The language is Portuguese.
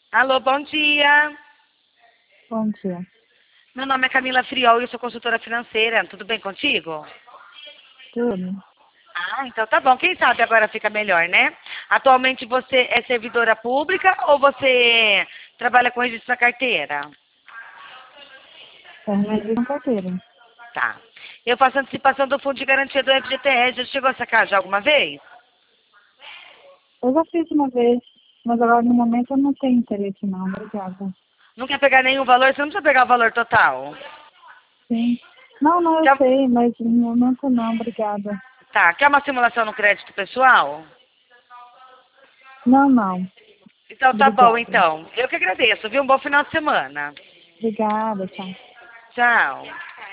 Alô, bom dia. Bom dia. Meu nome é Camila Friol e eu sou consultora financeira. Tudo bem contigo? Tudo? Ah, então tá bom. Quem sabe agora fica melhor, né? Atualmente você é servidora pública ou você trabalha com registro da carteira? É remédio com carteira. Tá. Eu faço antecipação do Fundo de Garantia do FGTS. Já chegou a sacar já alguma vez? Eu já fiz uma vez, mas agora no momento eu não tenho interesse não. Obrigada. Não quer pegar nenhum valor? Você não precisa pegar o valor total. Sim. Não, não, eu Quer, sei, mas no momento não. Obrigada. tá. Quer uma simulação no crédito pessoal? Não, não. Então tá bom, Obrigada. então. Eu que agradeço, viu? Um bom final de semana. Obrigada, tchau. Tchau.